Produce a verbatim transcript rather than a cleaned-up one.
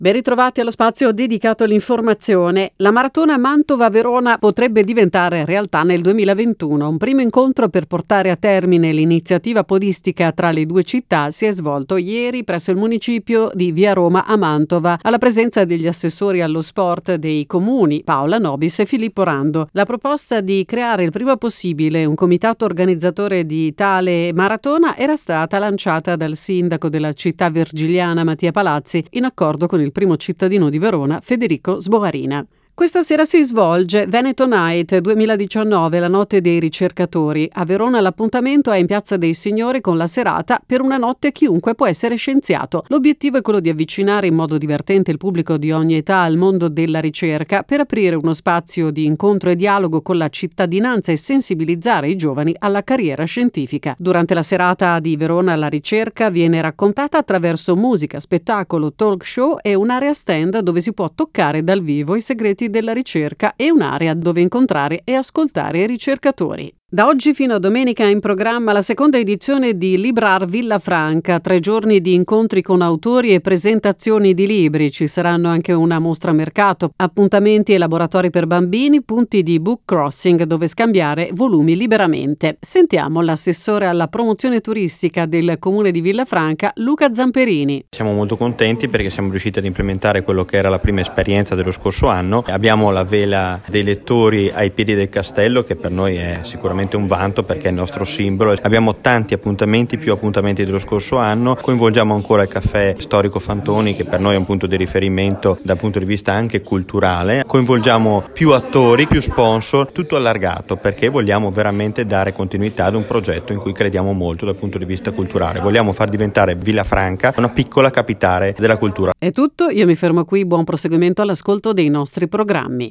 Ben ritrovati allo spazio dedicato all'informazione. La maratona Mantova-Verona potrebbe diventare realtà nel duemilaventuno. Un primo incontro per portare a termine l'iniziativa podistica tra le due città si è svolto ieri presso il municipio di Via Roma a Mantova, alla presenza degli assessori allo sport dei comuni Paola Nobis e Filippo Rando. La proposta di creare il prima possibile un comitato organizzatore di tale maratona era stata lanciata dal sindaco della città vergiliana Mattia Palazzi in accordo con il primo cittadino di Verona, Federico Sboarina. Questa sera si svolge Veneto Night duemiladiciannove, la notte dei ricercatori. A Verona l'appuntamento è in Piazza dei Signori con la serata Per una notte chiunque può essere scienziato. L'obiettivo è quello di avvicinare in modo divertente il pubblico di ogni età al mondo della ricerca per aprire uno spazio di incontro e dialogo con la cittadinanza e sensibilizzare i giovani alla carriera scientifica. Durante la serata di Verona la ricerca viene raccontata attraverso musica, spettacolo, talk show e un'area stand dove si può toccare dal vivo i segreti della ricerca e un'area dove incontrare e ascoltare i ricercatori. Da oggi fino a domenica è in programma la seconda edizione di Librar Villafranca, tre giorni di incontri con autori e presentazioni di libri. Ci saranno anche una mostra mercato, appuntamenti e laboratori per bambini, punti di book crossing dove scambiare volumi liberamente. Sentiamo l'assessore alla promozione turistica del comune di Villafranca, Luca Zamperini. Siamo molto contenti perché siamo riusciti ad implementare quello che era la prima esperienza dello scorso anno. Abbiamo la vela dei lettori ai piedi del castello, che per noi è sicuramente un vanto perché è il nostro simbolo. Abbiamo tanti appuntamenti, più appuntamenti dello scorso anno. Coinvolgiamo ancora il caffè storico Fantoni, che per noi è un punto di riferimento dal punto di vista anche culturale. Coinvolgiamo più attori, più sponsor, tutto allargato perché vogliamo veramente dare continuità ad un progetto in cui crediamo molto dal punto di vista culturale. Vogliamo far diventare Villafranca una piccola capitale della cultura. È tutto, io mi fermo qui, buon proseguimento all'ascolto dei nostri programmi.